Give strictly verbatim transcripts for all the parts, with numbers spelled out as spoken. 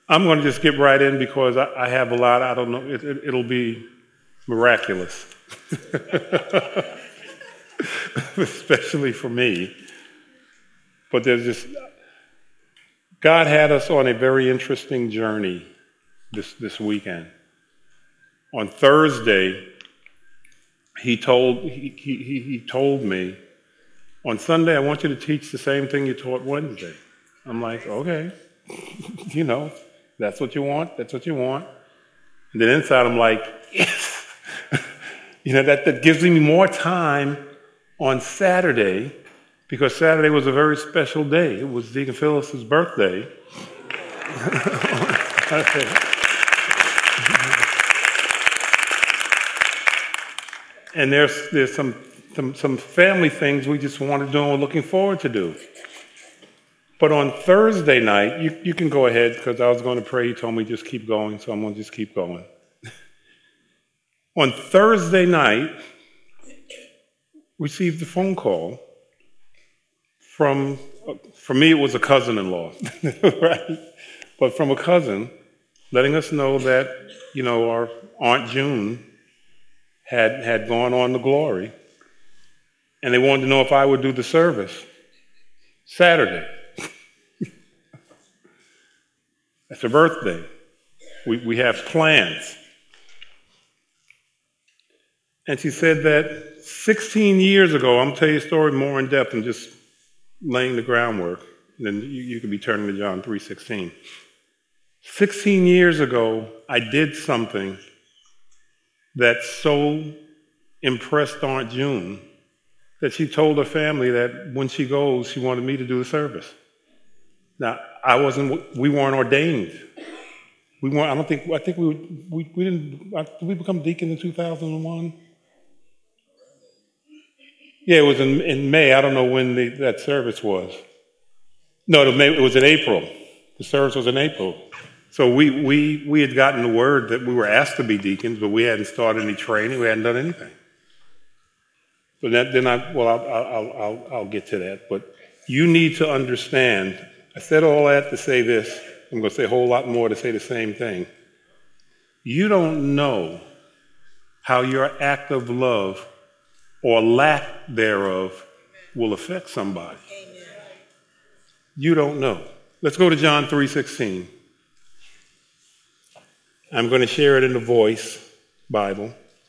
I'm going to just get right in because I, I have a lot. I don't know. It, it, it'll be miraculous, especially for me. But there's just, God had us on a very interesting journey this, this weekend. On Thursday, he told, he, he, he told me, on Sunday, I want you to teach the same thing you taught Wednesday. I'm like, okay, you know, that's what you want, that's what you want. And then inside, I'm like, yes. you know, that, that gives me more time on Saturday, because Saturday was a very special day. It was Deacon Phyllis's birthday. And there's there's some, some some family things we just want to do and we're looking forward to do. But on Thursday night, you, you can go ahead because I was going to pray. He told me just keep going, so I'm going to just keep going. On Thursday night, received a phone call from, for me it was a cousin-in-law, right? But from a cousin letting us know that, you know, our Aunt June had had gone on to glory, and they wanted to know if I would do the service Saturday. It's her birthday. We we have plans. And she said that sixteen years ago, I'm going to tell you a story more in depth and just laying the groundwork. And then you, you could be turning to John three sixteen. sixteen years ago, I did something that so impressed Aunt June that she told her family that when she goes, she wanted me to do the service. Now, I wasn't, we weren't ordained. We weren't, I don't think, I think we, we, we didn't, did we become deacon in two thousand one? Yeah, it was in, in May. I don't know when the, that service was. No, it was in April. The service was in April. So we, we, we had gotten the word that we were asked to be deacons, but we hadn't started any training. We hadn't done anything. But that, then I, well, I'll, I'll, I'll, I'll get to that. But you need to understand, I said all that to say this. I'm going to say a whole lot more to say the same thing. You don't know how your act of love or lack thereof will affect somebody. You don't know. Let's go to John three sixteen. I'm going to share it in the Voice Bible.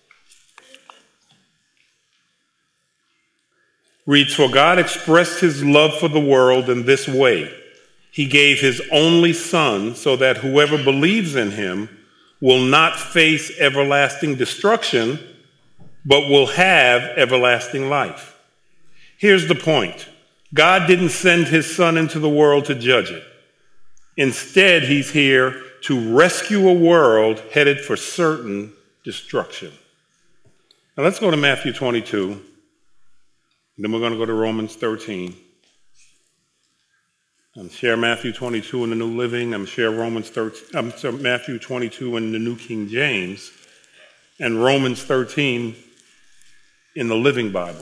Reads, "For God expressed his love for the world in this way. He gave his only Son so that whoever believes in him will not face everlasting destruction, but will have everlasting life." Here's the point. God didn't send his Son into the world to judge it. Instead, he's here to rescue a world headed for certain destruction. Now let's go to Matthew twenty-two. Then we're going to go to Romans thirteen. I'm share Matthew twenty-two in the New Living. I'm share Romans thirteen. I'm sorry, Matthew twenty-two in the New King James, and Romans thirteen in the Living Bible.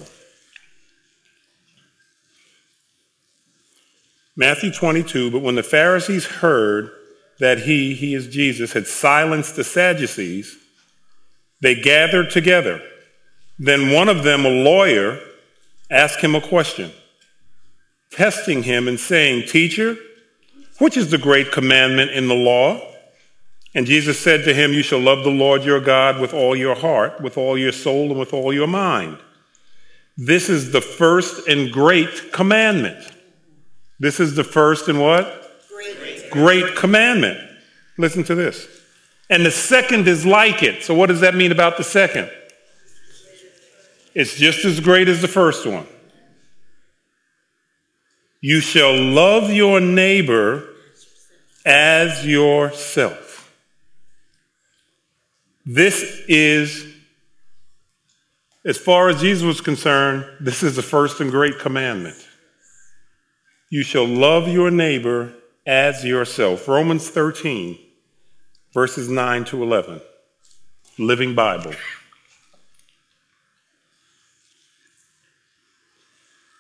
Matthew twenty-two. But when the Pharisees heard that he, he is Jesus, had silenced the Sadducees, they gathered together. Then one of them, a lawyer, asked him a question, testing him and saying, "Teacher, which is the great commandment in the law?" And Jesus said to him, "You shall love the Lord your God with all your heart, with all your soul, and with all your mind. This is the first and great commandment." This is the first and what? Great. Great commandment. Listen to this. "And the second is like it." So what does that mean about the second? It's just as great as the first one. "You shall love your neighbor as yourself." This is, as far as Jesus was concerned, this is the first and great commandment. You shall love your neighbor as yourself. Romans thirteen, verses nine to eleven. Living Bible.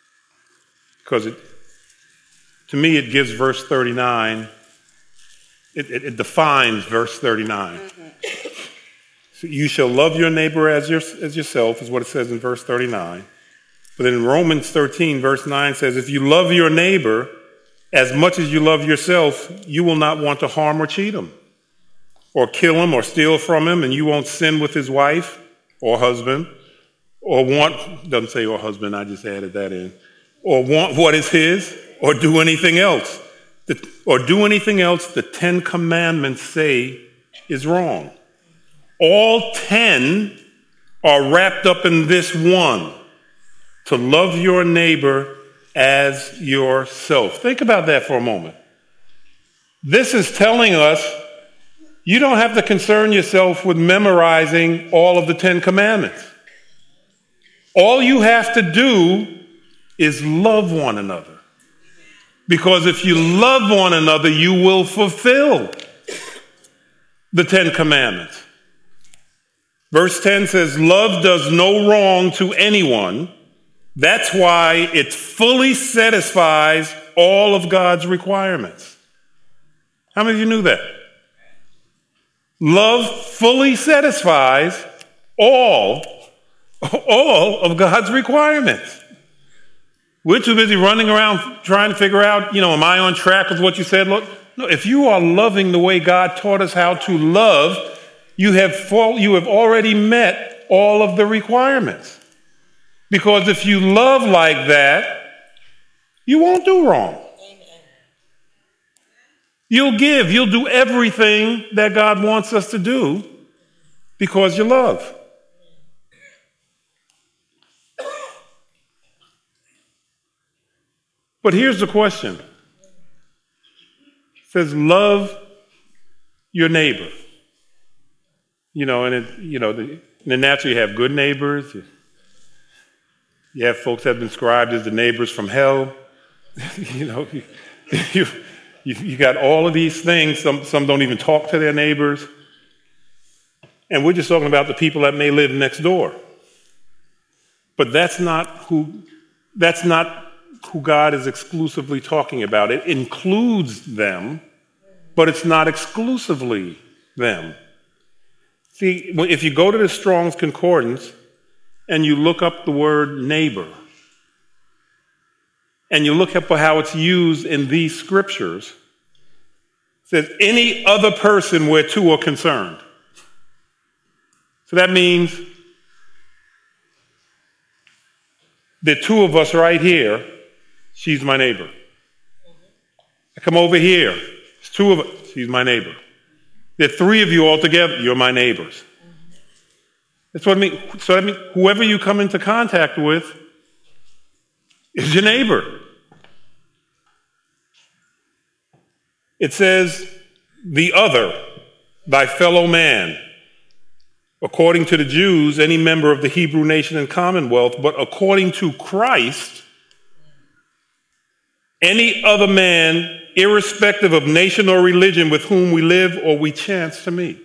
Because it, to me, it gives verse thirty-nine It, it, it defines verse thirty-nine. So you shall love your neighbor as, your, as yourself, is what it says in verse thirty-nine. But in Romans thirteen, verse nine says, if you love your neighbor as much as you love yourself, you will not want to harm or cheat him, or kill him, or steal from him, and you won't sin with his wife or husband, or want, doesn't say or husband, I just added that in, or want what is his, or do anything else. The, or do anything else the Ten Commandments say is wrong. All ten are wrapped up in this one, to love your neighbor as yourself. Think about that for a moment. This is telling us you don't have to concern yourself with memorizing all of the Ten Commandments. All you have to do is love one another. Because if you love one another, you will fulfill the Ten Commandments. Verse ten says, love does no wrong to anyone. That's why it fully satisfies all of God's requirements. How many of you knew that? Love fully satisfies all, all of God's requirements. We're too busy running around trying to figure out, you know, am I on track with what you said? Look, no, if you are loving the way God taught us how to love, you have full, you have already met all of the requirements. Because if you love like that, you won't do wrong. You'll give, you'll do everything that God wants us to do because you love. But here's the question. It says, love your neighbor. You know, and it, you know, the, in the natural you have good neighbors. You, you have folks that have been described as the neighbors from hell. you know, you, you, you, you got all of these things. Some, some don't even talk to their neighbors. And we're just talking about the people that may live next door. But that's not who, that's not who God is exclusively talking about. It includes them, but it's not exclusively them. See, if you go to the Strong's Concordance and you look up the word neighbor, and you look up how it's used in these scriptures, it says any other person where two are concerned. So that means the two of us right here, she's my neighbor. I come over here, it's two of us, she's my neighbor. There are three of you all together, you're my neighbors. That's what I mean. So I mean, whoever you come into contact with is your neighbor. It says, the other, thy fellow man. According to the Jews, any member of the Hebrew nation and commonwealth, but according to Christ, any other man, irrespective of nation or religion with whom we live or we chance to meet.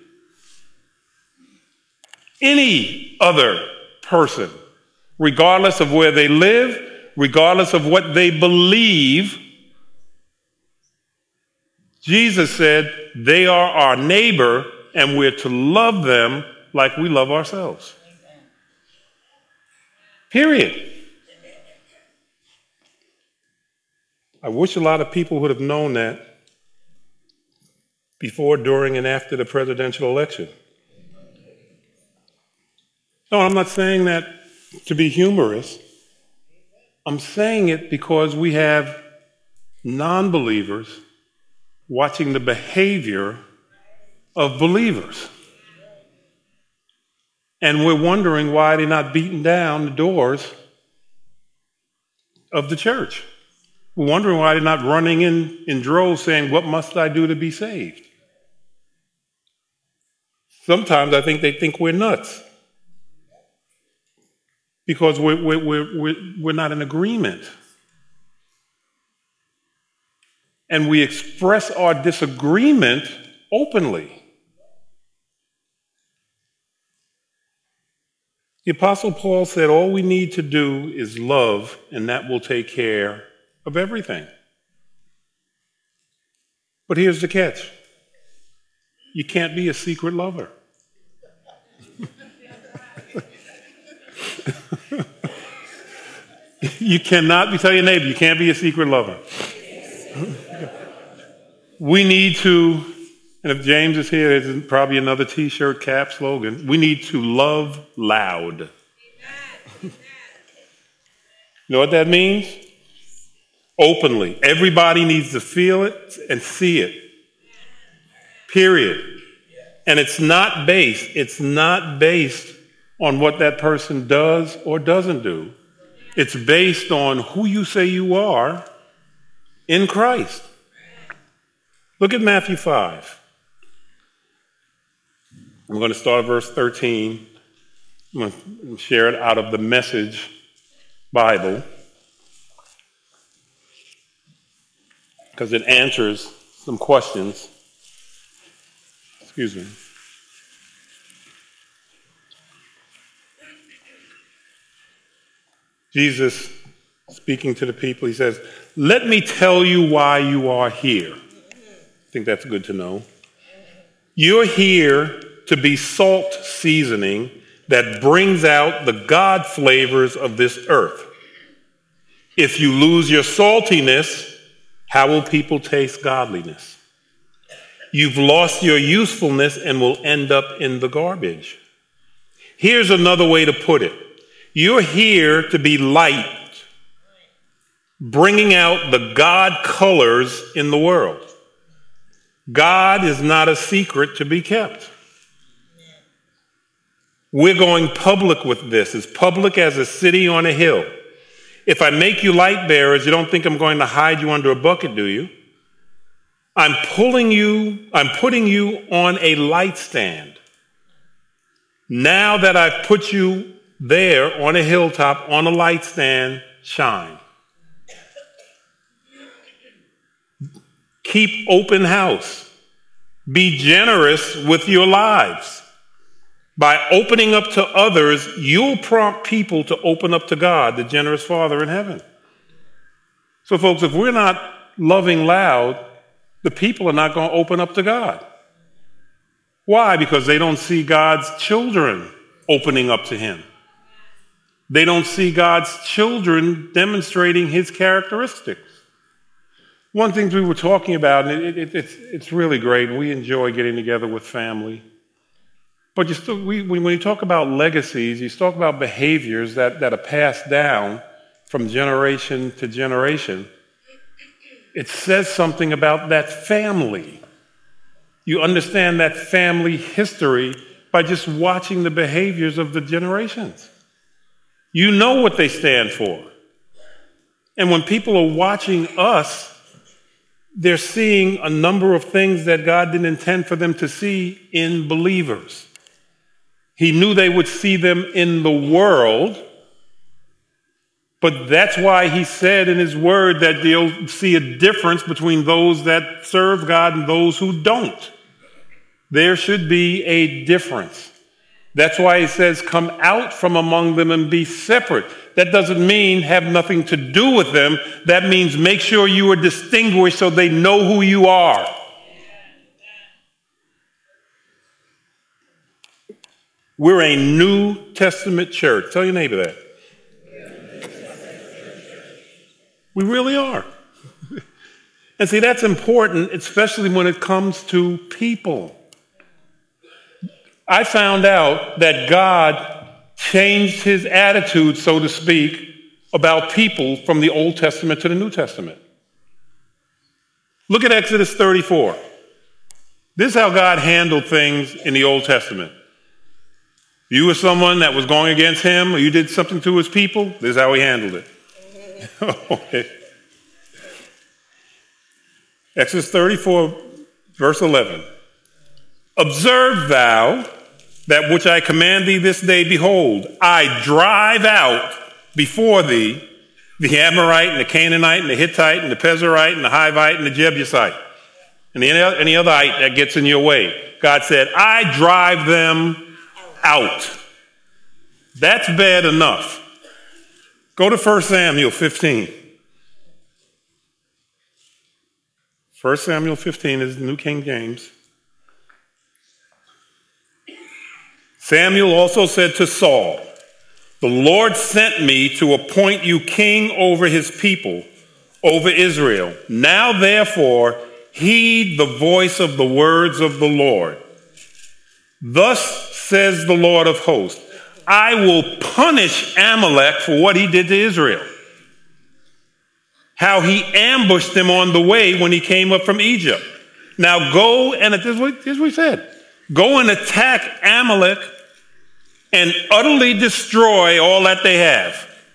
Any other person, regardless of where they live, regardless of what they believe, Jesus said they are our neighbor and we're to love them like we love ourselves. Period. I wish a lot of people would have known that before, during, and after the presidential election. No, I'm not saying that to be humorous. I'm saying it because we have non-believers watching the behavior of believers. And we're wondering why they're not beating down the doors of the church. We're wondering why they're not running in, in droves saying, what must I do to be saved? Sometimes I think they think we're nuts because we're, we're, we're, we're, we're not in agreement. And we express our disagreement openly. The Apostle Paul said all we need to do is love, and that will take care of everything. But here's the catch. you can't be a secret lover. You cannot be, tell your neighbor, you can't be a secret lover. We need to, and if James is here, there's probably another t-shirt, cap, slogan. We need to love loud. You know what that means? Openly. Everybody needs to feel it and see it. Period. And it's not based, it's not based on what that person does or doesn't do. It's based on who you say you are in Christ. Look at Matthew five. I'm going to start at verse thirteen. I'm going to share it out of the Message Bible because it answers some questions. Excuse me. Jesus, speaking to the people, he says, "Let me tell you why you are here." I think that's good to know. You're here to be salt seasoning that brings out the God flavors of this earth. If you lose your saltiness, how will people taste godliness? You've lost your usefulness and will end up in the garbage. Here's another way to put it. You're here to be light, bringing out the God colors in the world. God is not a secret to be kept. We're going public with this, as public as a city on a hill. If I make you light bearers, you don't think I'm going to hide you under a bucket, do you? I'm pulling you, I'm putting you on a light stand. Now that I've put you there on a hilltop, on a light stand, shine. Keep open house. Be generous with your lives. By opening up to others, you'll prompt people to open up to God, the generous Father in heaven. So folks, if we're not loving loud, the people are not going to open up to God. Why? Because they don't see God's children opening up to him. They don't see God's children demonstrating his characteristics. One thing we were talking about, and it, it, it's, it's really great, and we enjoy getting together with family. But you still, we, when you talk about legacies, you talk about behaviors that, that are passed down from generation to generation. It says something about that family. You understand that family history by just watching the behaviors of the generations. You know what they stand for. And when people are watching us, they're seeing a number of things that God didn't intend for them to see in believers. He knew they would see them in the world, but that's why he said in his word that they'll see a difference between those that serve God and those who don't. There should be a difference. That's why he says, come out from among them and be separate. That doesn't mean have nothing to do with them. That means make sure you are distinguished so they know who you are. We're a New Testament church. Tell your neighbor that. We really are. And see, that's important, especially when it comes to people. I found out that God changed his attitude, so to speak, about people from the Old Testament to the New Testament. Look at Exodus thirty-four. This is how God handled things in the Old Testament. You were someone that was going against him, or you did something to his people, this is how he handled it. Okay. Exodus thirty-four, verse eleven. Observe thou that which I command thee this day. Behold, I drive out before thee the Amorite and the Canaanite and the Hittite and the Pezerite and the Hivite and the Jebusite and any, any other ite that gets in your way. God said, I drive them out. That's bad enough. Go to First Samuel fifteen. First Samuel fifteen is the New King James. Samuel also said to Saul, "The Lord sent me to appoint you king over his people, over Israel. Now, therefore, heed the voice of the words of the Lord. Thus says the Lord of hosts, I will punish Amalek for what he did to Israel, how he ambushed them on the way when he came up from Egypt. Now go and, this is what, this is what he said, go and attack Amalek and utterly destroy all that they have.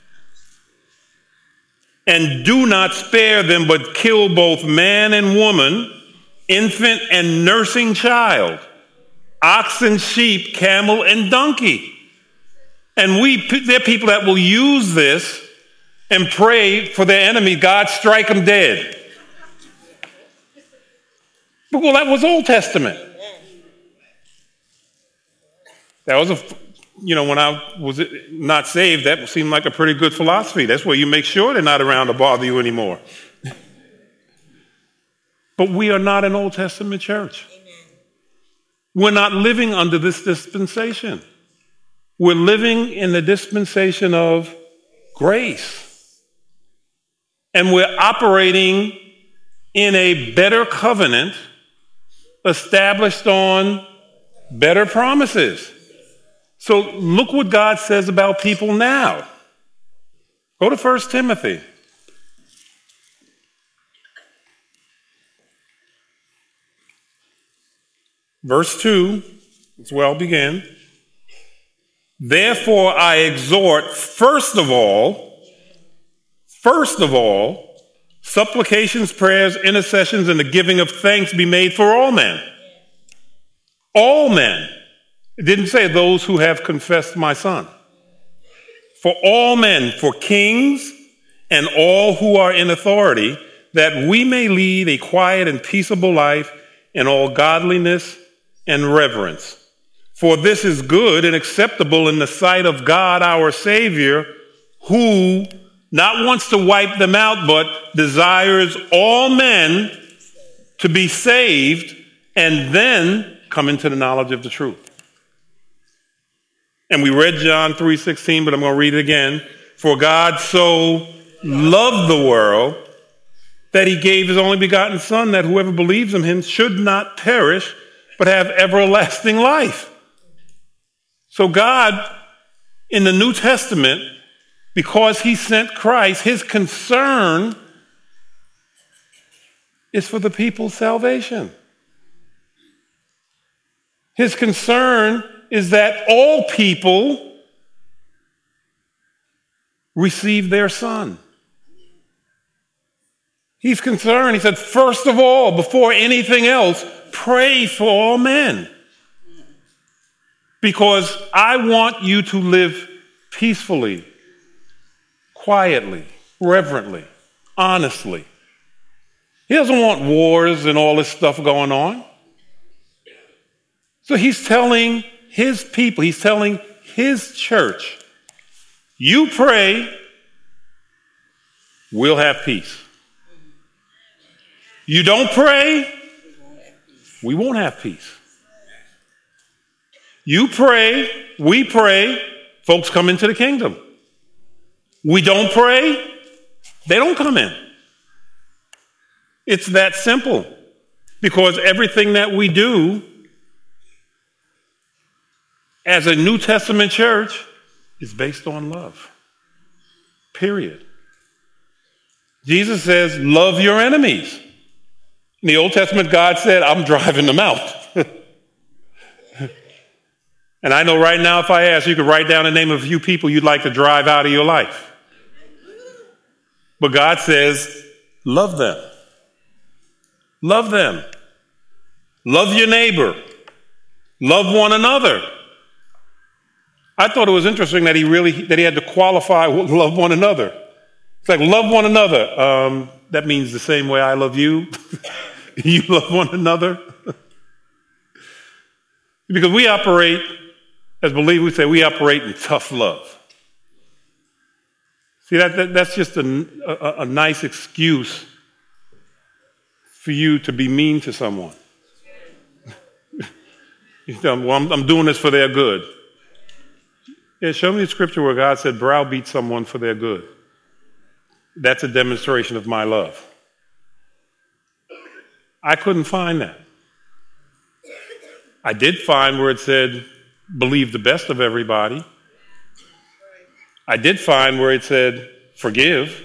And do not spare them, but kill both man and woman, infant and nursing child, oxen, sheep, camel, and donkey." And we, there are people that will use this and pray for their enemy, God strike them dead. But well, that was Old Testament. That was a, you know, when I was not saved, that seemed like a pretty good philosophy. That's where you make sure they're not around to bother you anymore. But we are not an Old Testament church. We're not living under this dispensation. We're living in the dispensation of grace. And we're operating in a better covenant established on better promises. So look what God says about people now. Go to First Timothy. Verse two, as well begin. "Therefore I exhort, first of all, first of all, supplications, prayers, intercessions, and the giving of thanks be made for all men." All men. It didn't say those who have confessed my son. For all men, for kings and all who are in authority, that we may lead a quiet and peaceable life in all godliness and reverence. For this is good and acceptable in the sight of God our Savior, who not wants to wipe them out, but desires all men to be saved and then come into the knowledge of the truth. And we read John three sixteen, but I'm going to read it again. "For God so loved the world that he gave his only begotten Son, that whoever believes in him should not perish, but have everlasting life." So God, in the New Testament, because he sent Christ, his concern is for the people's salvation. His concern is that all people receive their Son. He's concerned. He said, first of all, before anything else, pray for all men. Because I want you to live peacefully, quietly, reverently, honestly. He doesn't want wars and all this stuff going on. So he's telling his people, he's telling his church, you pray, we'll have peace. You don't pray, we won't have peace. You pray, we pray, folks come into the kingdom. We don't pray, they don't come in. It's that simple. Because everything that we do as a New Testament church is based on love. Period. Jesus says, love your enemies. In the Old Testament, God said, I'm driving them out. And I know right now, if I ask, you could write down the name of a few people you'd like to drive out of your life. But God says, love them. Love them. Love your neighbor. Love one another. I thought it was interesting that he really, that he had to qualify love one another. It's like, love one another. Um, that means the same way I love you. You love one another. Because we operate, as believers, we say we operate in tough love. See, that, that that's just a, a, a nice excuse for you to be mean to someone. You tell them, well, I'm, I'm doing this for their good. Yeah, show me the scripture where God said, browbeat someone for their good. That's a demonstration of my love. I couldn't find that. I did find where it said, believe the best of everybody. I did find where it said, forgive.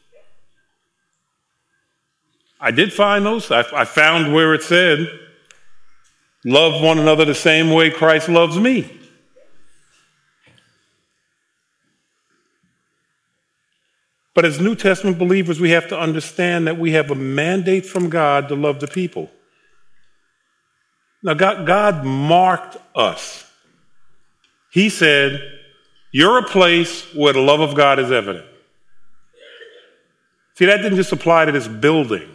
I did find those. I, I found where it said, love one another the same way Christ loves me. But as New Testament believers, we have to understand that we have a mandate from God to love the people. Now, God, God marked us. He said, you're a place where the love of God is evident. See, that didn't just apply to this building.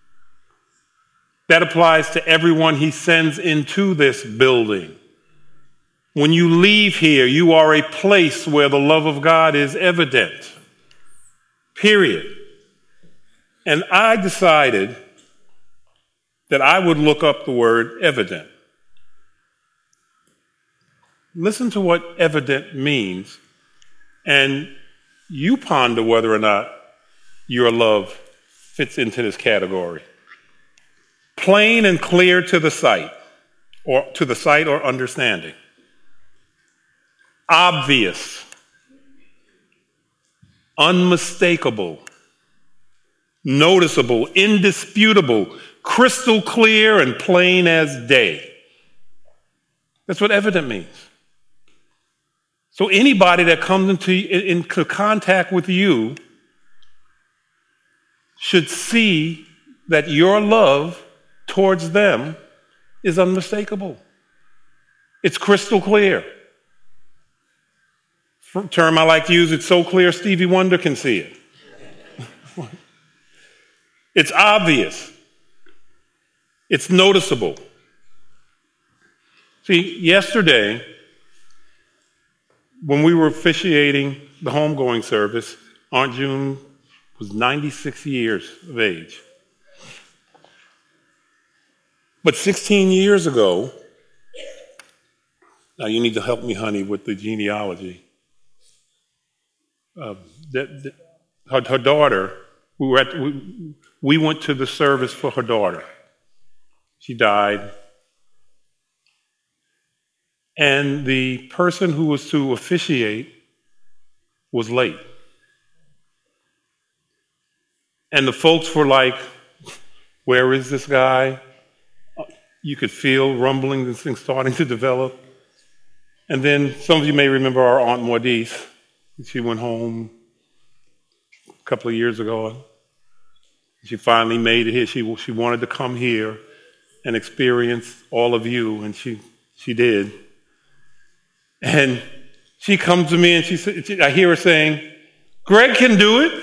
That applies to everyone he sends into this building. When you leave here, you are a place where the love of God is evident. Period. And I decided that I would look up the word evident. Listen to what evident means, and you ponder whether or not your love fits into this category. Plain and clear to the sight, or to the sight or understanding. Obvious. Unmistakable. Noticeable. Indisputable. Crystal clear and plain as day. That's what evident means. So anybody that comes into, into contact with you should see that your love towards them is unmistakable. It's crystal clear. Term I like to use, it's so clear Stevie Wonder can see it. It's obvious. It's noticeable. See, yesterday, when we were officiating the homegoing service, Aunt June was ninety-six years of age. But sixteen years ago, now you need to help me, honey, with the genealogy. Uh, that, that, her, her daughter, we, were at, we, we went to the service for her daughter. She died. And the person who was to officiate was late. And the folks were like, where is this guy? You could feel rumblings and things starting to develop. And then some of you may remember our Aunt Maudise. She went home a couple of years ago. She finally made it here. She, she wanted to come here and experience all of you, and she, she did. And she comes to me and she, she I hear her saying, Greg can do it.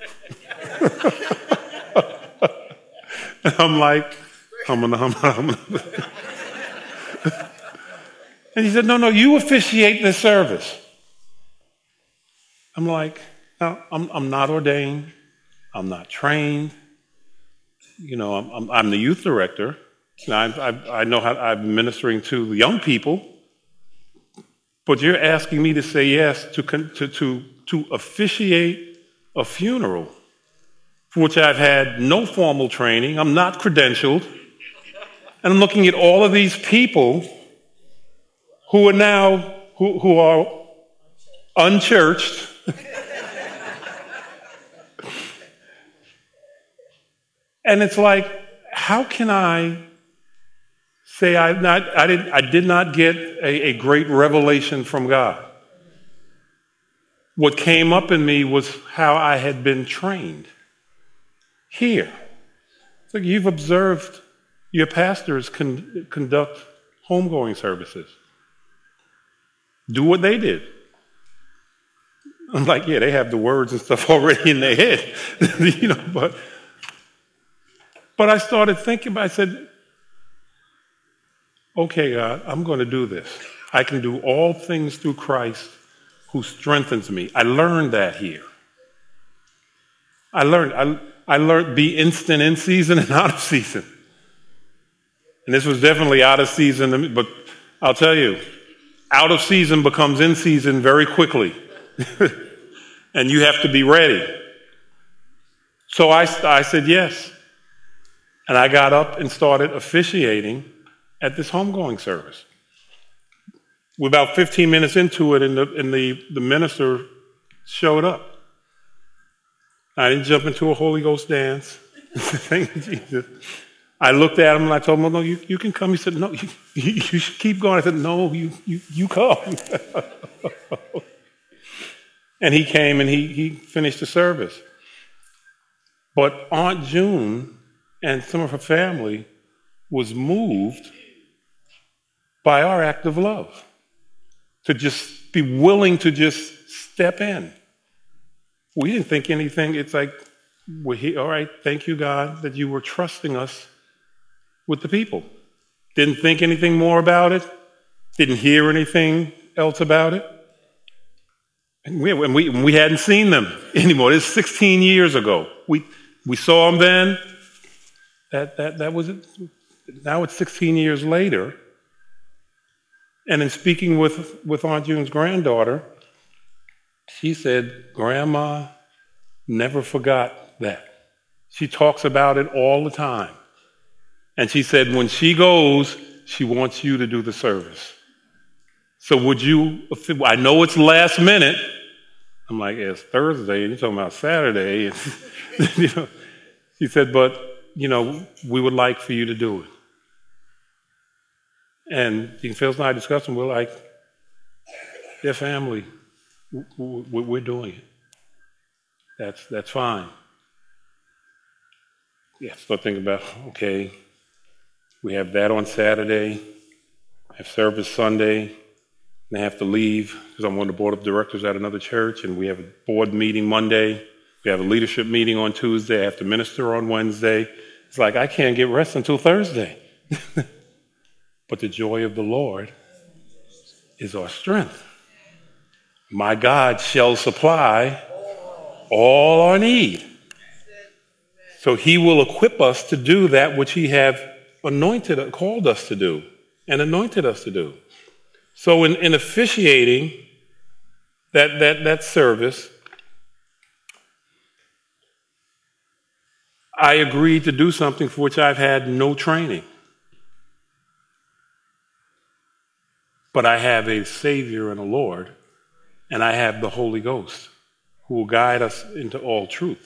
And I'm like, hum, hum, hum. And she said, no, no, you officiate this service. I'm like, no, I'm, I'm not ordained. I'm not trained. You know, I'm, I'm, I'm the youth director. And I, I, I know how I'm ministering to the young people. But you're asking me to say yes to, to, to, to officiate a funeral for which I've had no formal training. I'm not credentialed. And I'm looking at all of these people who are now, who, who are unchurched. And it's like, how can I say I not I did I did not get a, a great revelation from God? What came up in me was how I had been trained here. It's like you've observed your pastors con- conduct homegoing services. Do what they did. I'm like, yeah, they have the words and stuff already in their head, you know. But but I started thinking. I said, okay, God, I'm going to do this. I can do all things through Christ who strengthens me. I learned that here. I learned. I, I learned be instant in season and out of season. And this was definitely out of season, but I'll tell you, out of season becomes in season very quickly. And you have to be ready. So I, I said yes. And I got up and started officiating at this homegoing service. We're about fifteen minutes into it, and the, and the, the minister showed up. I didn't jump into a Holy Ghost dance. Thank you, Jesus. I looked at him and I told him, "Oh, no, you, you can come." He said, "No, you, you should keep going." I said, "No, you, you, you come." And he came and he, he finished the service. But Aunt June and some of her family was moved by our act of love, to just be willing to just step in. We didn't think anything. It's like, we're here. All right, thank you, God, that you were trusting us with the people. Didn't think anything more about it. Didn't hear anything else about it. And we, and we, we hadn't seen them anymore. This is sixteen years ago. We we saw them then. That that that was it. Now it's sixteen years later. And in speaking with, with Aunt June's granddaughter, she said, "Grandma never forgot that. She talks about it all the time. And she said when she goes, she wants you to do the service. So would you, I know it's last minute." I'm like, "It's Thursday, and you're talking about Saturday." You know, she said, "But, you know, we would like for you to do it." And Deacon Phil's and I discussed, and we're like, "Their family, we're doing it. That's that's fine." Yeah, start thinking about, okay, we have that on Saturday, have service Sunday, and I have to leave because I'm on the board of directors at another church, and we have a board meeting Monday. We have a leadership meeting on Tuesday. I have to minister on Wednesday. It's like I can't get rest until Thursday. But the joy of the Lord is our strength. My God shall supply all our need. So he will equip us to do that which he have anointed, called us to do, and anointed us to do. So in, in officiating that, that, that service, I agreed to do something for which I've had no training. But I have a Savior and a Lord, and I have the Holy Ghost who will guide us into all truth.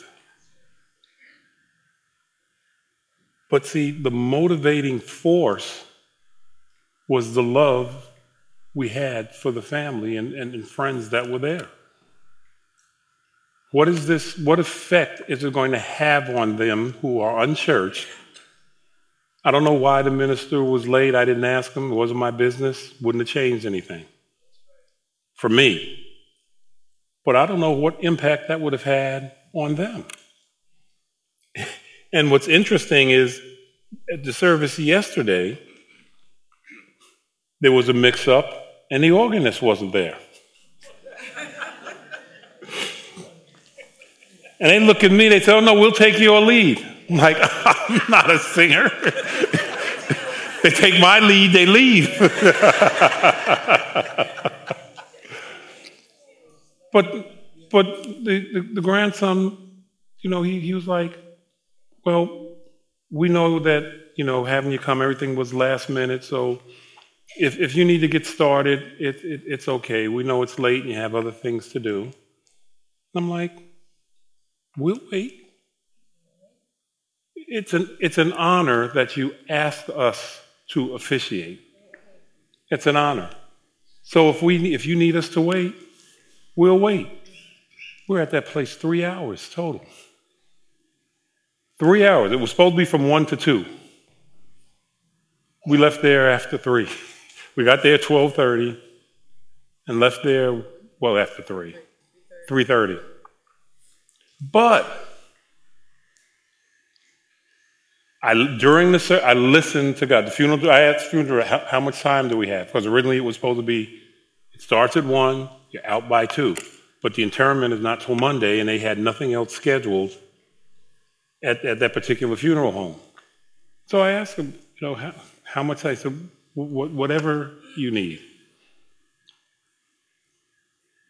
But see, the motivating force was the love we had for the family and, and, and friends that were there. What is this? What effect is it going to have on them who are unchurched? I don't know why the minister was late. I didn't ask him. It wasn't my business. Wouldn't have changed anything for me. But I don't know what impact that would have had on them. And what's interesting is at the service yesterday, there was a mix-up and the organist wasn't there. And they look at me, they say, "Oh, no, we'll take your lead." I'm like, "I'm not a singer." They take my lead, they leave. But but the, the, the grandson, you know, he, he was like, "Well, we know that, you know, having you come, everything was last minute, so if if you need to get started, it, it, it's okay. We know it's late and you have other things to do." I'm like, "We'll wait." It's an, it's an honor that you asked us to officiate. It's an honor. So if we if you need us to wait, we'll wait. We're at that place three hours total. Three hours. It was supposed to be from one to two. We left there after three. We got there at twelve thirty and left there, well, after three. three thirty. But I, during the I listened to God. The funeral, I asked the funeral, how, how much time do we have? Because originally it was supposed to be, it starts at one, you're out by two. But the interment is not till Monday, and they had nothing else scheduled at, at that particular funeral home. So I asked them, you know, how, how much? I said, whatever you need.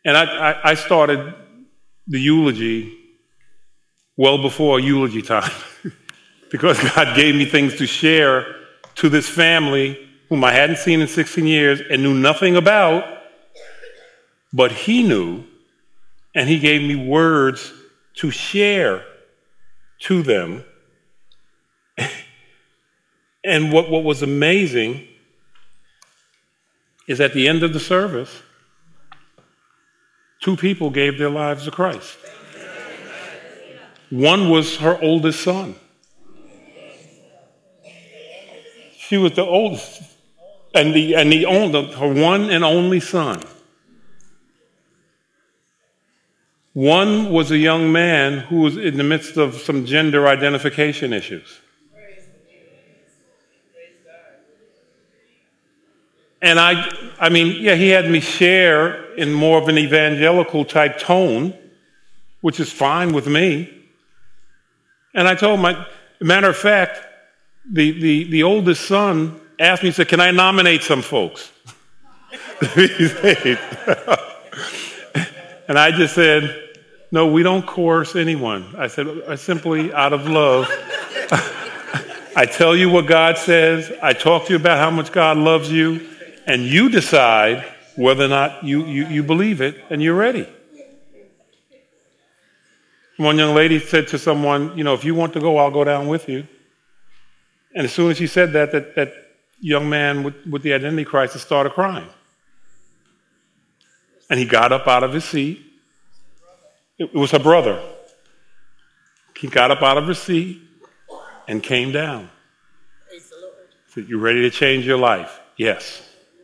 And I, I, I started the eulogy well before eulogy time because God gave me things to share to this family whom I hadn't seen in sixteen years and knew nothing about, but he knew, and he gave me words to share to them. And what, what was amazing is at the end of the service, two people gave their lives to Christ. One was her oldest son. She was the oldest, and the and the only, her one and only son. One was a young man who was in the midst of some gender identification issues. And I, I mean, yeah, he had me share in more of an evangelical type tone, which is fine with me. And I told him, I, matter of fact, the, the, the oldest son asked me, he said, can I nominate some folks? And I just said, no, we don't coerce anyone. I said, I simply, out of love, I tell you what God says. I talk to you about how much God loves you. And you decide whether or not you, you, you believe it and you're ready. One young lady said to someone, you know, if you want to go, I'll go down with you. And as soon as she said that, that, that young man with, with the identity crisis started crying. And he got up out of his seat. It was her brother. He got up out of his seat and came down. Praise the Lord. Said, you ready to change your life? Yes.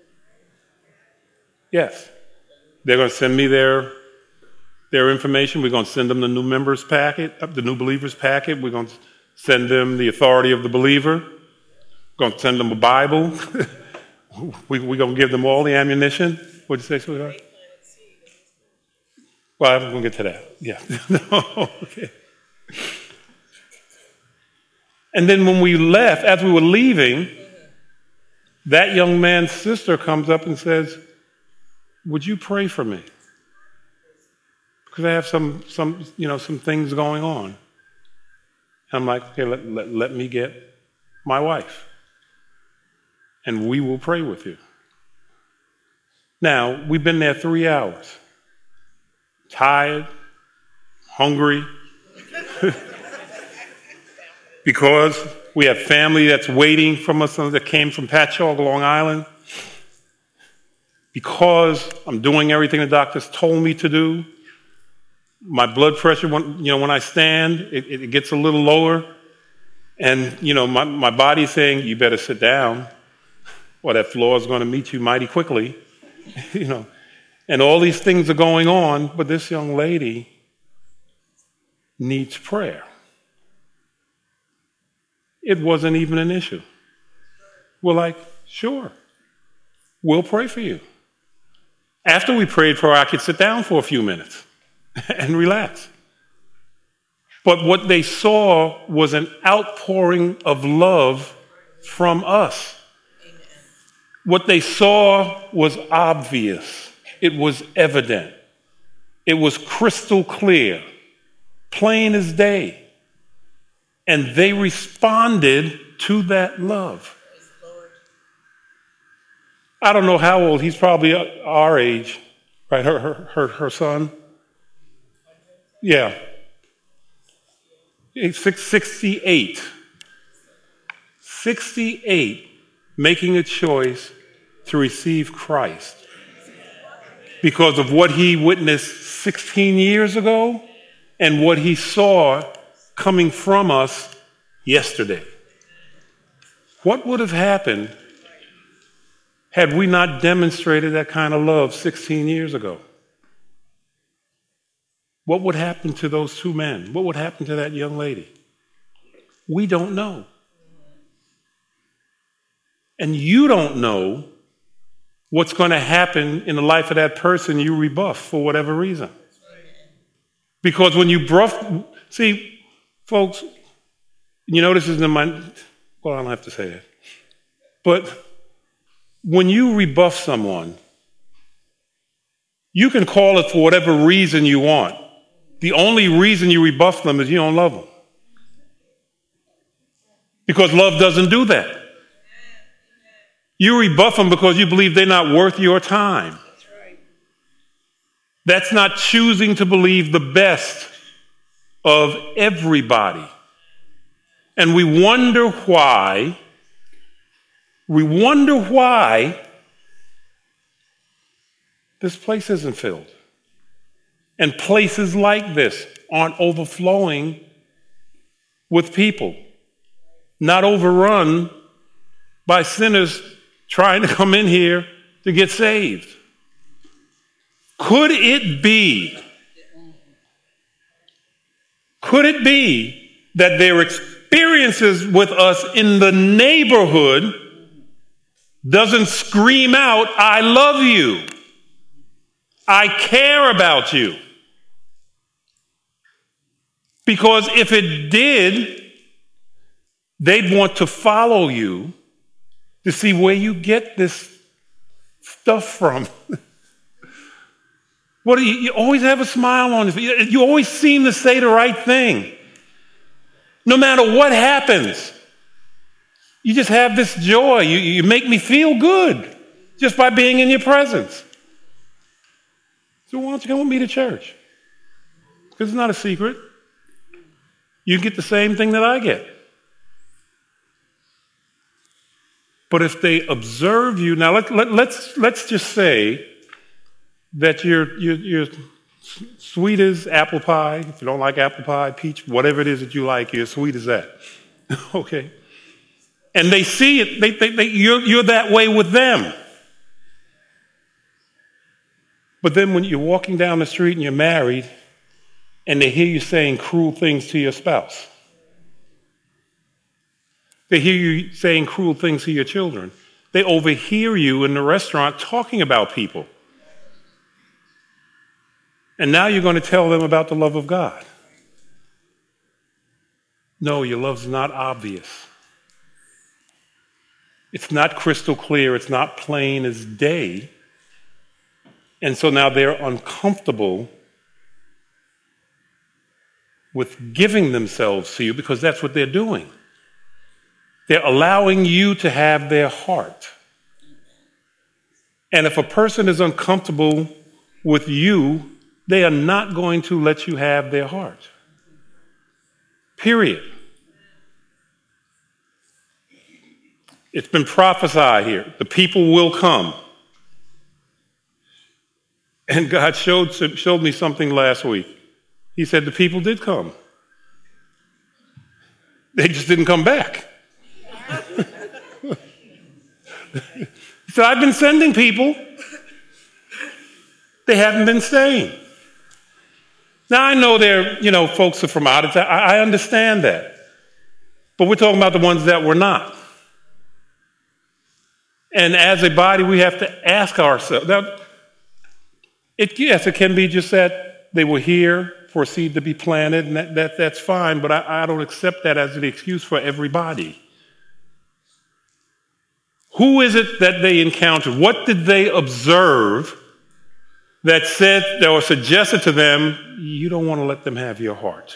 Yes. They're going to send me their, their information. We're going to send them the new members packet, the new believers packet. We're going to send them the authority of the believer. We're going to send them a Bible. we, we're going to give them all the ammunition. What did you say, sweetheart? Well, I'm going to get to that. Yeah. No, okay. And then when we left, as we were leaving, that young man's sister comes up and says, would you pray for me? Because I have some, some, you know, some things going on. And I'm like, okay, let, let, let me get my wife. And we will pray with you. Now, we've been there three hours. Tired, hungry, because we have family that's waiting from us that came from Patchogue, Long Island. Because I'm doing everything the doctors told me to do. My blood pressure, when, you know, when I stand, it, it gets a little lower. And, you know, my, my body's saying, you better sit down, or that floor is going to meet you mighty quickly. You know, and all these things are going on, but this young lady needs prayer. It wasn't even an issue. We're like, sure, we'll pray for you. After we prayed for her, I could sit down for a few minutes and relax. But what they saw was an outpouring of love from us. Amen. What they saw was obvious. It was evident. It was crystal clear, plain as day. And they responded to that love. I don't know how old. He's probably our age, right? Her, her, her, her son. Yeah. sixty-eight. sixty-eight, making a choice to receive Christ because of what he witnessed sixteen years ago and what he saw coming from us yesterday. What would have happened had we not demonstrated that kind of love sixteen years ago? What would happen to those two men? What would happen to that young lady? We don't know. And you don't know what's going to happen in the life of that person you rebuff for whatever reason. Because when you bruff, see, folks, you know this is in my, well, I don't have to say that. But when you rebuff someone, You can call it for whatever reason you want. The only reason you rebuff them is you don't love them. Because love doesn't do that. You rebuff them because you believe they're not worth your time. That's right. That's not choosing to believe the best of everybody. And we wonder why, we wonder why this place isn't filled. And places like this aren't overflowing with people, not overrun by sinners trying to come in here to get saved. Could it be, could it be that their experiences with us in the neighborhood doesn't scream out, I love you, I care about you? Because if it did, they'd want to follow you to see where you get this stuff from. What do you, you always have a smile on your face. You always seem to say the right thing. No matter what happens, you just have this joy. You, you make me feel good just by being in your presence. So why don't you come with me to church? Because it's not a secret. You get the same thing that I get. But if they observe you, now let, let, let's, let's just say that you're, you're, you're sweet as apple pie. If you don't like apple pie, peach, whatever it is that you like, you're sweet as that. Okay? And they see it, they, they, they, you're, you're that way with them. But then when you're walking down the street and you're married, and they hear you saying cruel things to your spouse, they hear you saying cruel things to your children. They overhear you in the restaurant talking about people. And now you're going to tell them about the love of God. No, your love's not obvious. It's not crystal clear. It's not plain as day. And so now they're uncomfortable with giving themselves to you because that's what they're doing. They're allowing you to have their heart. And if a person is uncomfortable with you, they are not going to let you have their heart. Period. It's been prophesied here. The people will come. And God showed, showed me something last week. He said the people did come. They just didn't come back. He said, I've been sending people. They haven't been staying. Now, I know there, you know, folks are from out of town. I, I understand that. But we're talking about the ones that were not. And as a body, we have to ask ourselves. Now, it, yes, it can be just that they were here for a seed to be planted, and that, that, that's fine, but I, I don't accept that as an excuse for everybody. Who is it that they encountered? What did they observe that said or suggested to them, you don't want to let them have your heart?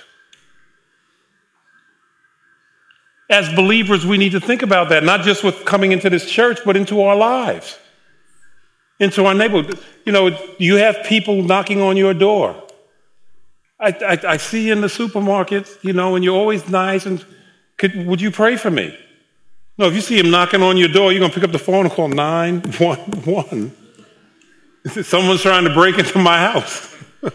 As believers, we need to think about that, not just with coming into this church, but into our lives, into our neighborhood. You know, you have people knocking on your door. I, I, I see you in the supermarket, you know, and you're always nice, and could, would you pray for me? No, if you see him knocking on your door, you're going to pick up the phone and call nine one one. Someone's trying to break into my house.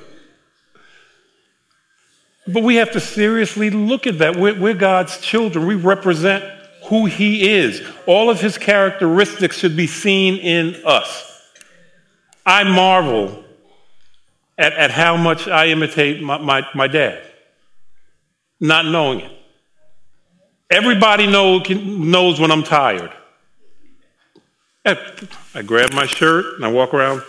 But we have to seriously look at that. We're, we're God's children. We represent who he is. All of his characteristics should be seen in us. I marvel at, at how much I imitate my, my, my dad, not knowing it. Everybody know, knows when I'm tired. I grab my shirt and I walk around.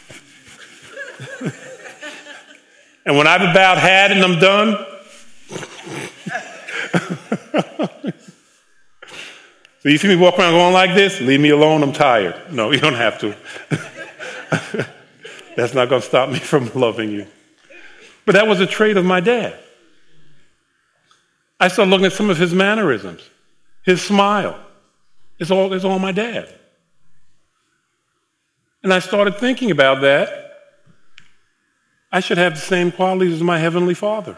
And when I've about had and I'm done, so you see me walk around going like this, leave me alone, I'm tired. No, you don't have to. That's not going to stop me from loving you. But that was a trait of my dad. I started looking at some of his mannerisms, his smile. It's all, it's all my dad. And I started thinking about that. I should have the same qualities as my Heavenly Father.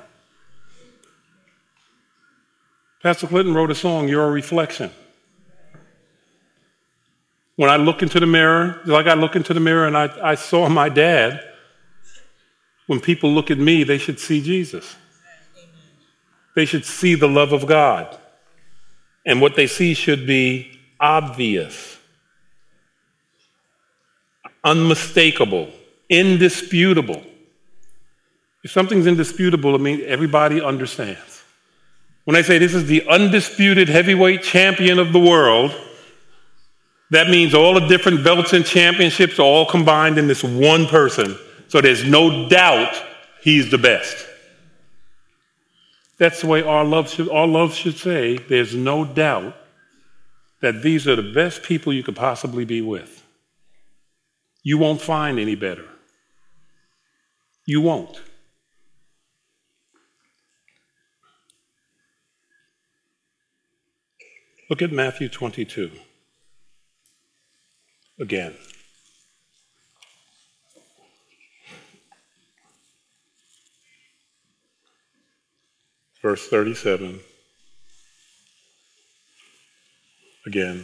Pastor Clinton wrote a song, You're a Reflection. When I look into the mirror, like I look into the mirror and I, I saw my dad, when people look at me, they should see Jesus. They should see the love of God. And what they see should be obvious, unmistakable, indisputable. If something's indisputable, it means everybody understands. When I say this is the undisputed heavyweight champion of the world, that means all the different belts and championships are all combined in this one person. So there's no doubt he's the best. That's the way our love should, our love should say, there's no doubt that these are the best people you could possibly be with. You won't find any better. You won't. Look at Matthew twenty-two. Again. Verse thirty-seven. Again.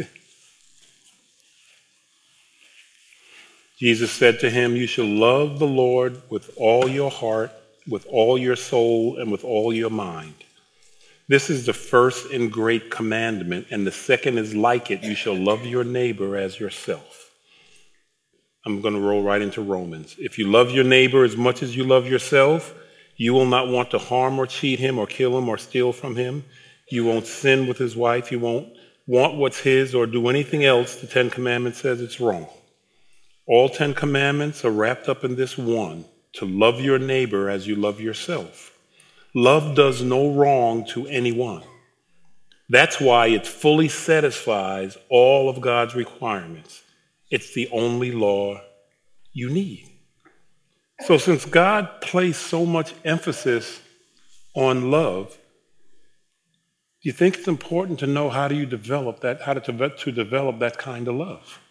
Jesus said to him, you shall love the Lord with all your heart, with all your soul, and with all your mind. This is the first and great commandment, and the second is like it. You shall love your neighbor as yourself. I'm going to roll right into Romans. If you love your neighbor as much as you love yourself, you will not want to harm or cheat him or kill him or steal from him. You won't sin with his wife. You won't want what's his or do anything else the Ten Commandments says it's wrong. All Ten Commandments are wrapped up in this one, to love your neighbor as you love yourself. Love does no wrong to anyone. That's why it fully satisfies all of God's requirements. It's the only law you need. So since God placed so much emphasis on love, do you think it's important to know how do you develop that, how to, to develop that kind of love?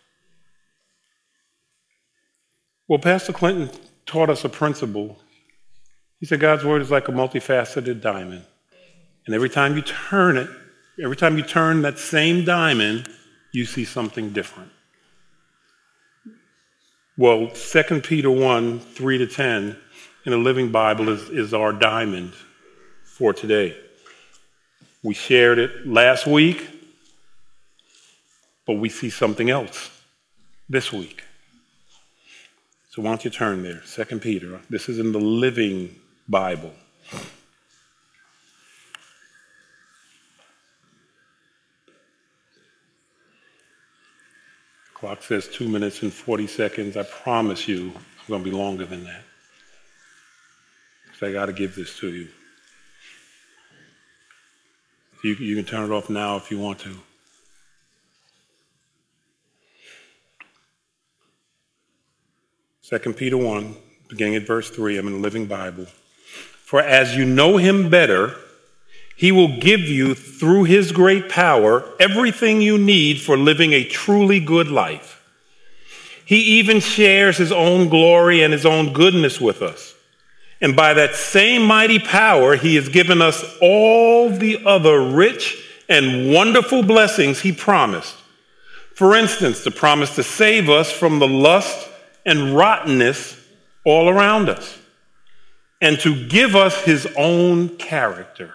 Well, Pastor Clinton taught us a principle. He said God's word is like a multifaceted diamond. And every time you turn it, every time you turn that same diamond, you see something different. Well, Second Peter one, three to ten in the Living Bible is, is our diamond for today. We shared it last week, but we see something else this week. So why don't you turn there, Second Peter. This is in the Living Bible. Clock says two minutes and forty seconds. I promise you I'm going to be longer than that. Because I got to give this to you. You, you can turn it off now if you want to. Second Peter one, beginning at verse three. I'm in the Living Bible. For as you know him better, he will give you, through his great power, everything you need for living a truly good life. He even shares his own glory and his own goodness with us. And by that same mighty power, he has given us all the other rich and wonderful blessings he promised. For instance, the promise to save us from the lust and rottenness all around us, and to give us his own character.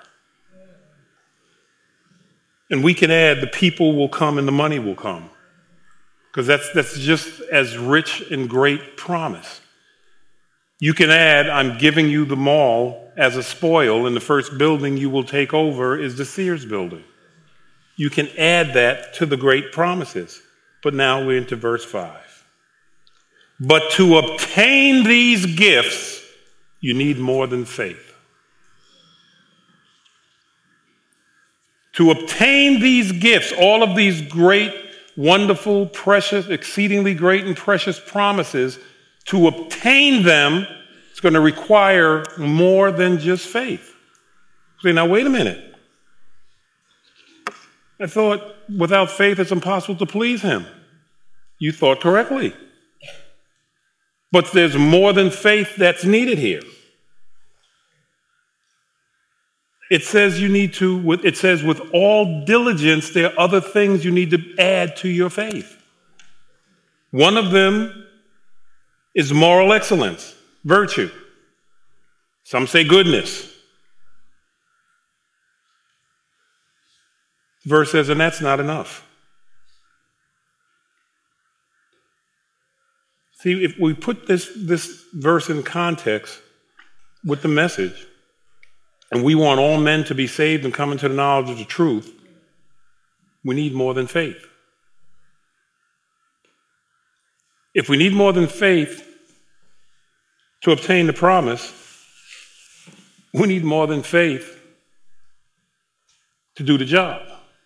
And we can add, the people will come and the money will come. Because that's, that's just as rich and great promise. You can add, I'm giving you the mall as a spoil, and the first building you will take over is the Sears building. You can add that to the great promises. But now we're into verse five. But to obtain these gifts, you need more than faith. To obtain these gifts, all of these great, wonderful, precious, exceedingly great and precious promises, To obtain them, it's going to require more than just faith. Say, now wait a minute. I thought without faith it's impossible to please him. You thought correctly. But there's more than faith that's needed here. It says you need to, it says with all diligence, there are other things you need to add to your faith. One of them is moral excellence, virtue. Some say goodness. Verse says, and that's not enough. See, if we put this, this verse in context with the message, and we want all men to be saved and come into the knowledge of the truth, we need more than faith. If we need more than faith to obtain the promise, we need more than faith to do the job.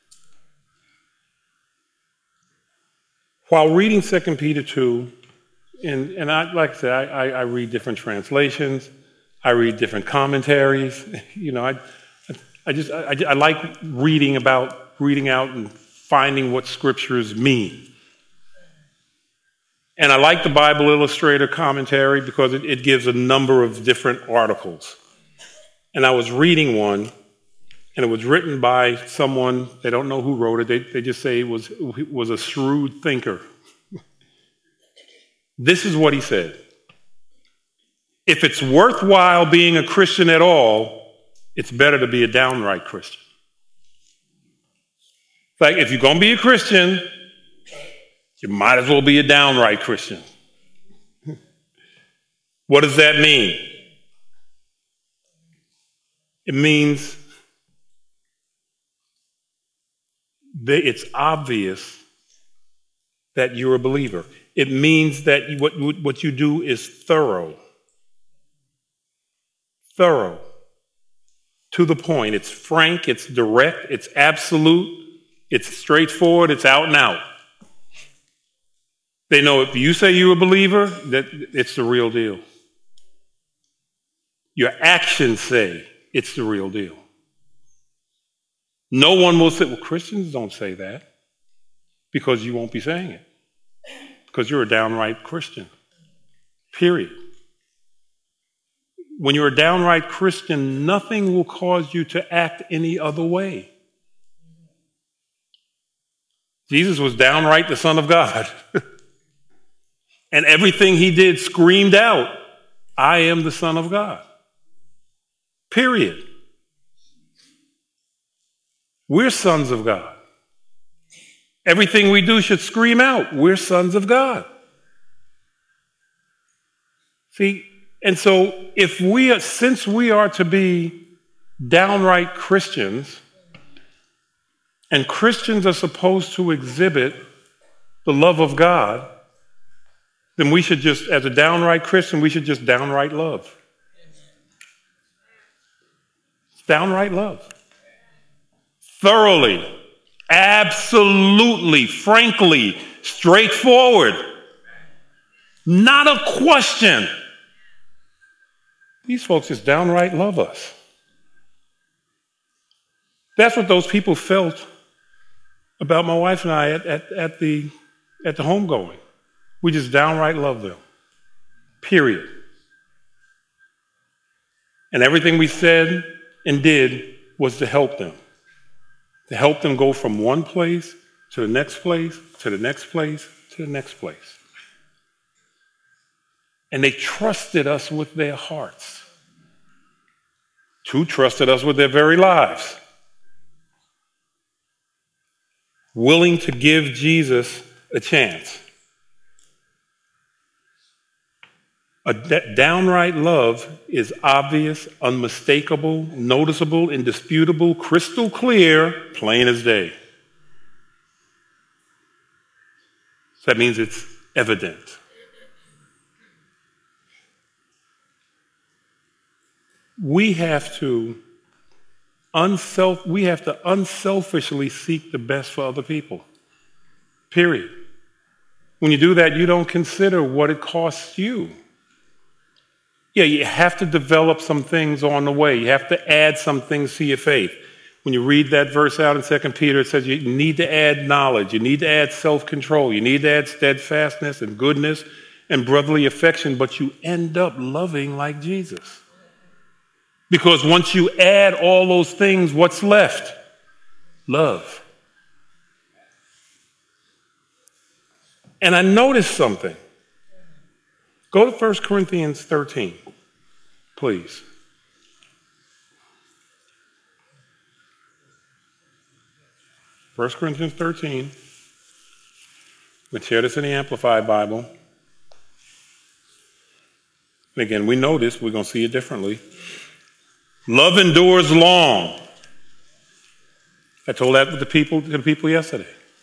While reading Second Peter two, and, and I, like I said, I, I read different translations, I read different commentaries. You know, I, I just I, I like reading about reading out and finding what scriptures mean. And I like the Bible Illustrator commentary because it, it gives a number of different articles. And I was reading one, and it was written by someone, they don't know who wrote it, they, they just say it was, it was a shrewd thinker. This is what he said. If it's worthwhile being a Christian at all, it's better to be a downright Christian. Like, if you're going to be a Christian, you might as well be a downright Christian. What does that mean? It means that it's obvious that you're a believer. It means that what, what you do is thorough. Thorough. To the point. It's frank, it's direct, it's absolute, it's straightforward, it's out and out. They know if you say you're a believer, that it's the real deal. Your actions say it's the real deal. No one will say, well, Christians don't say that, because you won't be saying it. Because you're a downright Christian. Period. When you're a downright Christian, nothing will cause you to act any other way. Jesus was downright the Son of God. And everything he did screamed out, I am the Son of God. Period. We're sons of God. Everything we do should scream out, we're sons of God. See, and so if we are, since we are to be downright Christians, and Christians are supposed to exhibit the love of God, then we should just, as a downright Christian, we should just downright love. It's downright love. Thoroughly, absolutely, frankly, straightforward. Not a question. These folks just downright love us. That's what those people felt about my wife and I at, at, at the at the homegoing. We just downright love them. Period. And everything we said and did was to help them. To help them go from one place to the next place, to the next place, to the next place. And they trusted us with their hearts. Two trusted us with their very lives. Willing to give Jesus a chance. A d- downright love is obvious, unmistakable, noticeable, indisputable, crystal clear, plain as day. So that means it's evident. We have to unself we have to unselfishly seek the best for other people. Period. When you do that, you don't consider what it costs you. Yeah, you have to develop some things on the way. You have to add some things to your faith. When you read that verse out in Second Peter, it says you need to add knowledge. You need to add self-control. You need to add steadfastness and goodness and brotherly affection, but you end up loving like Jesus. Because once you add all those things, what's left? Love. And I noticed something. Go to First Corinthians thirteen, please. First Corinthians thirteen. We share this in the Amplified Bible. And again, we know this. We're going to see it differently. Love endures long. I told that to the people, to the people yesterday.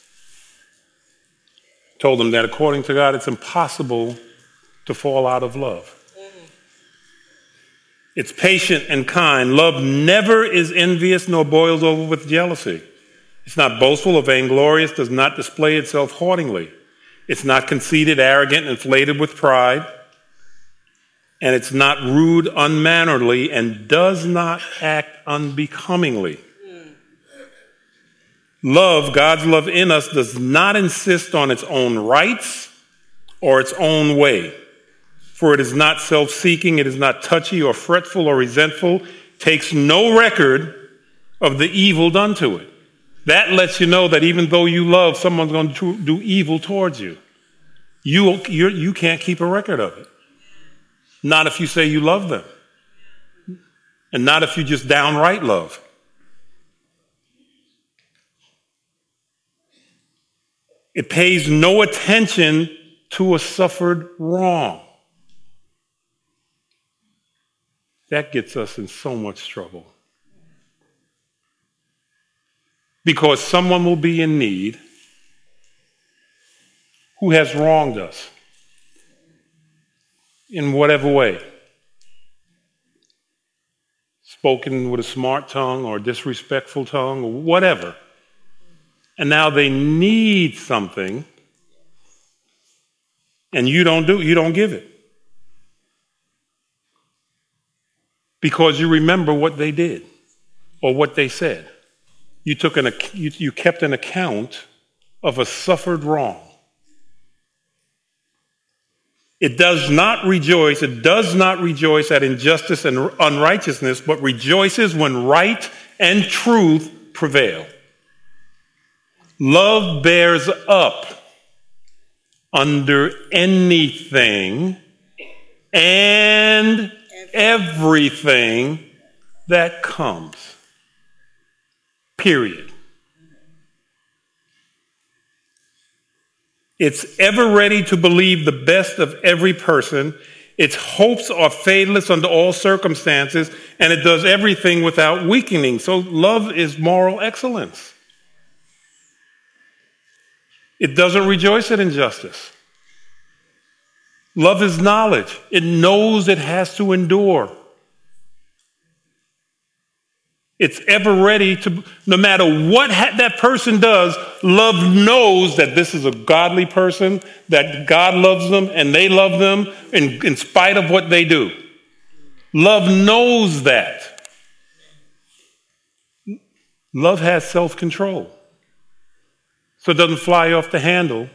Told them that according to God, it's impossible to fall out of love. Mm-hmm. It's patient and kind. Love never is envious nor boils over with jealousy. It's not boastful or vainglorious, does not display itself haughtingly. It's not conceited, arrogant, inflated with pride. And it's not rude, unmannerly, and does not act unbecomingly. Love, God's love in us, does not insist on its own rights or its own way. For it is not self-seeking, it is not touchy or fretful or resentful, takes no record of the evil done to it. That lets you know that even though you love, someone's going to do evil towards you. You, you're, you can't keep a record of it. Not if you say you love them. And not if you just downright love. It pays no attention to a suffered wrong. That gets us in so much trouble. Because someone will be in need who has wronged us in whatever way. Spoken with a smart tongue or a disrespectful tongue or whatever. And now they need something, and you don't do, you don't give it. Because you remember what they did or what they said. You took an, you, you kept an account of a suffered wrong. It does not rejoice, it does not rejoice at injustice and unrighteousness, but rejoices when right and truth prevail. Love bears up under anything and everything that comes. Period. It's ever ready to believe the best of every person. Its hopes are fadeless under all circumstances, and it does everything without weakening. So love is moral excellence. It doesn't rejoice at injustice. Love is knowledge. It knows it has to endure. It's ever ready to, no matter what ha- that person does, love knows that this is a godly person, that God loves them and they love them in, in spite of what they do. Love knows that. Love has self-control. So it doesn't fly off the handle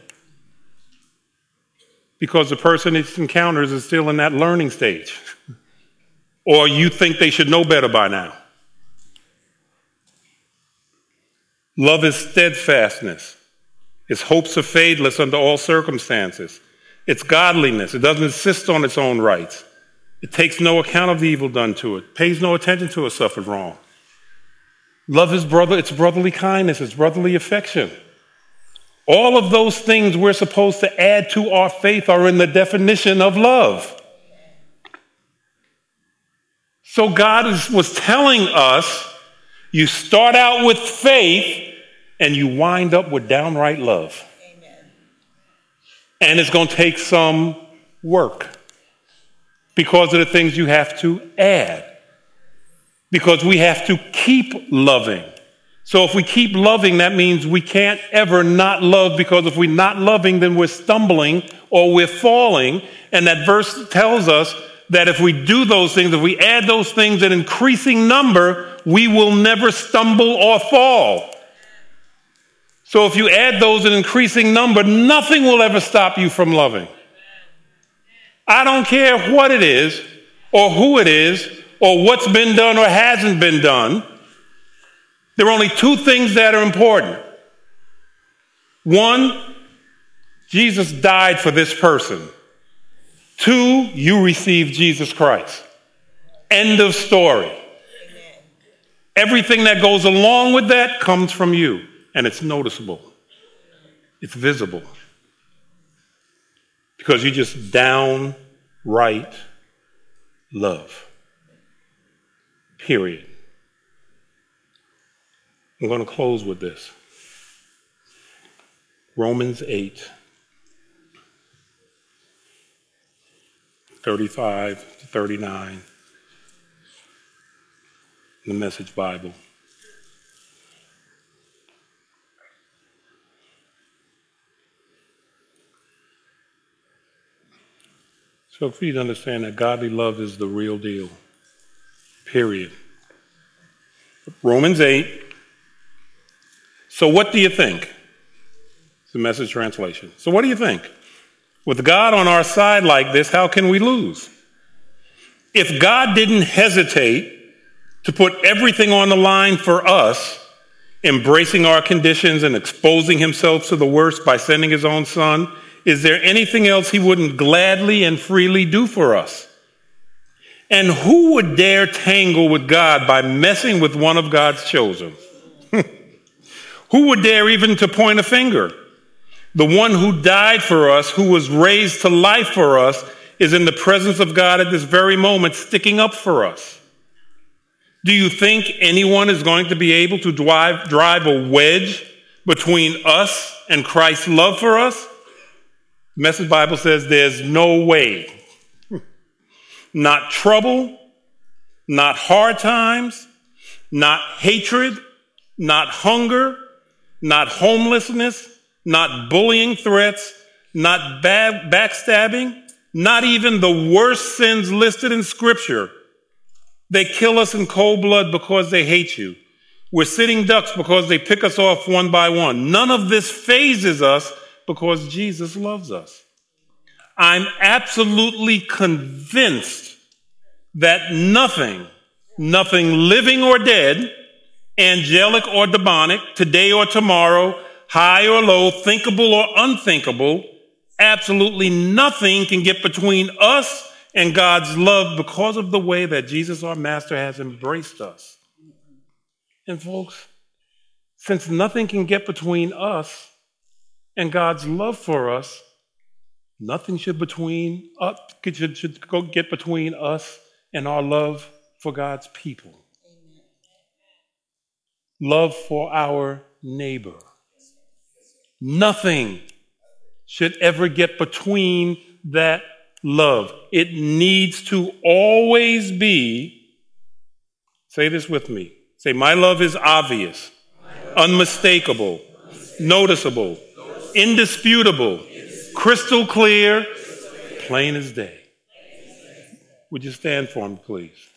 because the person it encounters is still in that learning stage. Or you think they should know better by now. Love is steadfastness. Its hopes are fadeless under all circumstances. It's godliness. It doesn't insist on its own rights. It takes no account of the evil done to it. Pays no attention to a suffered wrong. Love is brother. It's brotherly kindness. It's brotherly affection. All of those things we're supposed to add to our faith are in the definition of love. So God is, was telling us, you start out with faith and you wind up with downright love. Amen. And it's going to take some work because of the things you have to add. Because we have to keep loving. So if we keep loving, that means we can't ever not love, because if we're not loving, then we're stumbling or we're falling. And that verse tells us that if we do those things, if we add those things in increasing number, we will never stumble or fall. So if you add those in increasing number, nothing will ever stop you from loving. I don't care what it is or who it is or what's been done or hasn't been done. There are only two things that are important. One, Jesus died for this person. Two, you received Jesus Christ. End of story. Amen. Everything that goes along with that comes from you, and it's noticeable. It's visible. Because you just downright love. Period. I'm going to close with this. Romans eight, thirty-five to thirty-nine, in the Message Bible. So for you to understand that godly love is the real deal. Period. Romans eight. So what do you think? It's the Message translation. So what do you think? With God on our side like this, how can we lose? If God didn't hesitate to put everything on the line for us, embracing our conditions and exposing himself to the worst by sending his own son, is there anything else he wouldn't gladly and freely do for us? And who would dare tangle with God by messing with one of God's chosen? Who would dare even to point a finger? The one who died for us, who was raised to life for us, is in the presence of God at this very moment, sticking up for us. Do you think anyone is going to be able to drive, drive a wedge between us and Christ's love for us? The Message Bible says there's no way. Not trouble, not hard times, not hatred, not hunger, not homelessness, not bullying threats, not bad backstabbing, not even the worst sins listed in Scripture. They kill us in cold blood because they hate you. We're sitting ducks because they pick us off one by one. None of this phases us because Jesus loves us. I'm absolutely convinced that nothing, nothing living or dead, angelic or demonic, today or tomorrow, high or low, thinkable or unthinkable, absolutely nothing can get between us and God's love because of the way that Jesus, our Master, has embraced us. And folks, since nothing can get between us and God's love for us, nothing should between uh, should, should go get between us and our love for God's people. Amen. Love for our neighbor. Nothing should ever get between that love. It needs to always be, say this with me, say, my love is obvious, unmistakable, noticeable, indisputable, crystal clear, plain as day. Would you stand for me, please?